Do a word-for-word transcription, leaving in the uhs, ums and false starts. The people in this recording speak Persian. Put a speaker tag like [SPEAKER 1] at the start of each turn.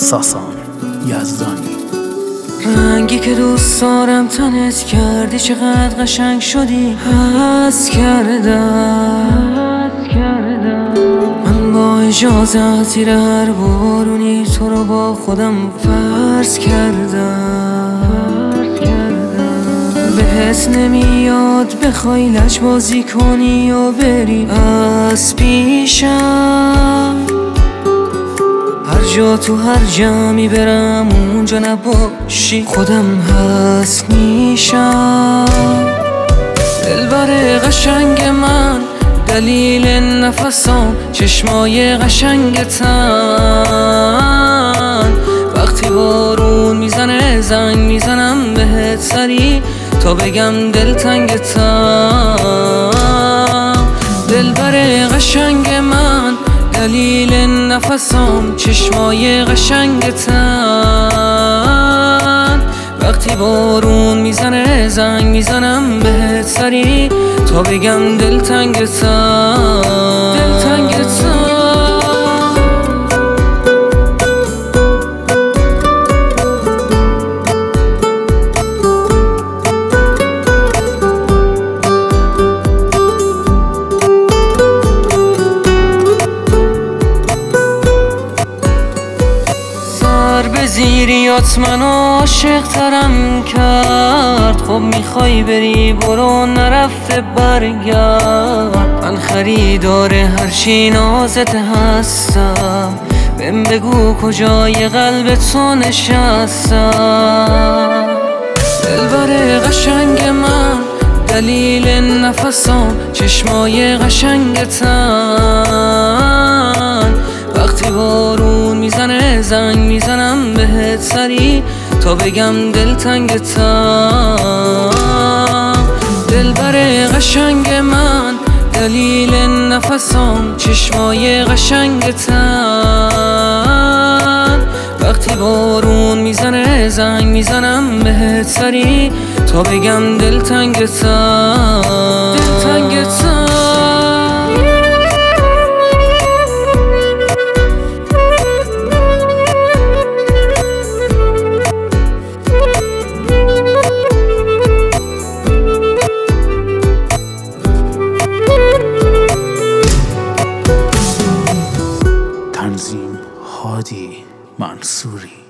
[SPEAKER 1] ساسان یزدانی.
[SPEAKER 2] رنگی که دوست دارم تنت کردی، چقدر قشنگ شدی، حس کردم من با اجازت زیر هر بارونی تو رو با خودم فرض کردم. بهت نمیاد بخوای لج بازی کنی و بری از پیشم، هر جا تو هر جمعی برم اونجا نباشی خودم هست میشم. دلبر قشنگ من، دلیل نفسام، چشمای قشنگتن. وقتی بارون میزنه زنگ میزنم بهت سری تا بگم دلتنگتم. دلبر قشنگ من، دلیل نفسام، چشمای قشنگتن. وقتی بارون میزنه زنگ میزنم بهت سری تا بگم دلتنگتم دلتنگتم. به زیریات منو عاشق ترم کرد. خب میخوای بری برو، نرفته برگرد. من خریدار هرچی نازت هستم، بهم بگو کجای قلب تو نشستم. دلبر قشنگ من، دلیل نفسام، چشمای قشنگتن. وقتی بارون میزنه زنگ میزنم بهت سری تا بگم دلتنگتم. دلبر قشنگ من، دلیل نفسام، چشمای قشنگتن. وقتی بارون میزنه زنگ میزنم بهت سری تا بگم دلتنگتم دلتنگتم.
[SPEAKER 1] تنظیم هادی منصوری.